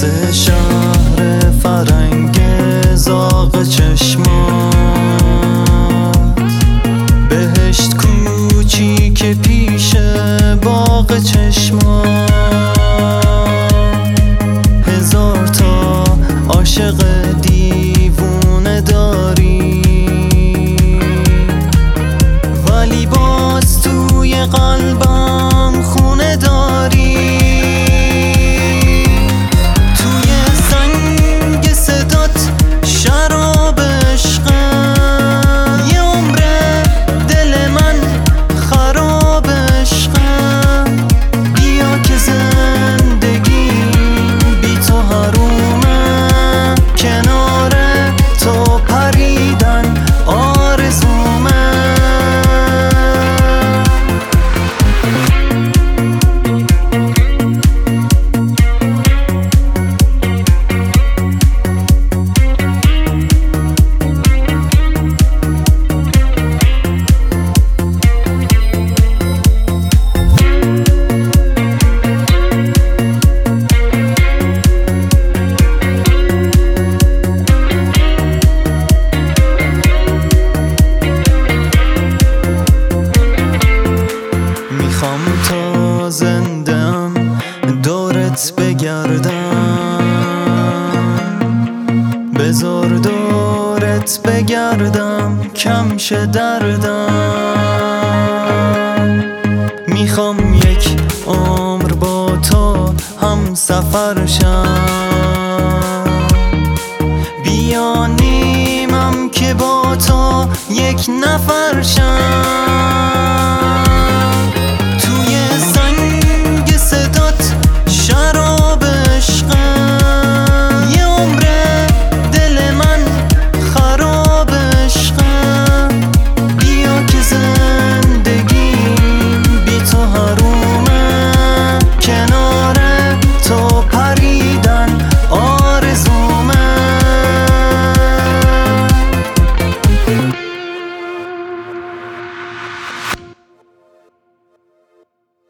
شهر فرنگ زاغ چشمات، بهشت کوچیک پیش باغ چشمات، هزار تا عاشق دیوونه داری، ولی باز توی قلبم خونه داری. توی زنگ صدات شراب عشقم، یه عمره دل من خراب عشقم. بیا که زندگی بی تو حرومه، کنار تو پریدن آرزومه. میخوام تا زندم دورت بگردم، بذار دورت بگردم کم شه دردم. میخوام یک عمر با تو هم سفر شم، بیا نیمم که با تو یک نفر شم.